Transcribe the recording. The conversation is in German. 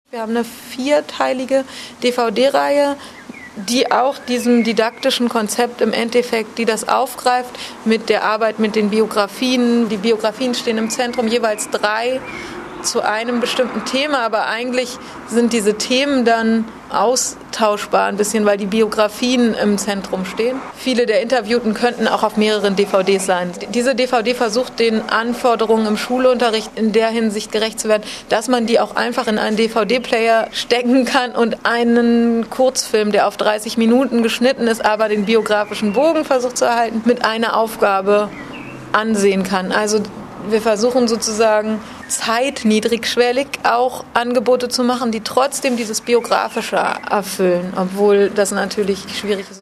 Wir haben eine 4-teilige DVD-Reihe, die auch diesem didaktischen Konzept im Endeffekt, die das aufgreift mit der Arbeit mit den Biografien. Die Biografien stehen im Zentrum, jeweils 3 zu einem bestimmten Thema, aber eigentlich sind diese Themen dann austauschbar ein bisschen, weil die Biografien im Zentrum stehen. Viele der Interviewten könnten auch auf mehreren DVDs sein. Diese DVD versucht den Anforderungen im Schulunterricht in der Hinsicht gerecht zu werden, dass man die auch einfach in einen DVD-Player stecken kann und einen Kurzfilm, der auf 30 Minuten geschnitten ist, aber den biografischen Bogen versucht zu erhalten, mit einer Aufgabe ansehen kann. Also wir versuchen sozusagen zeitniedrigschwellig auch Angebote zu machen, die trotzdem dieses Biografische erfüllen, obwohl das natürlich schwierig ist.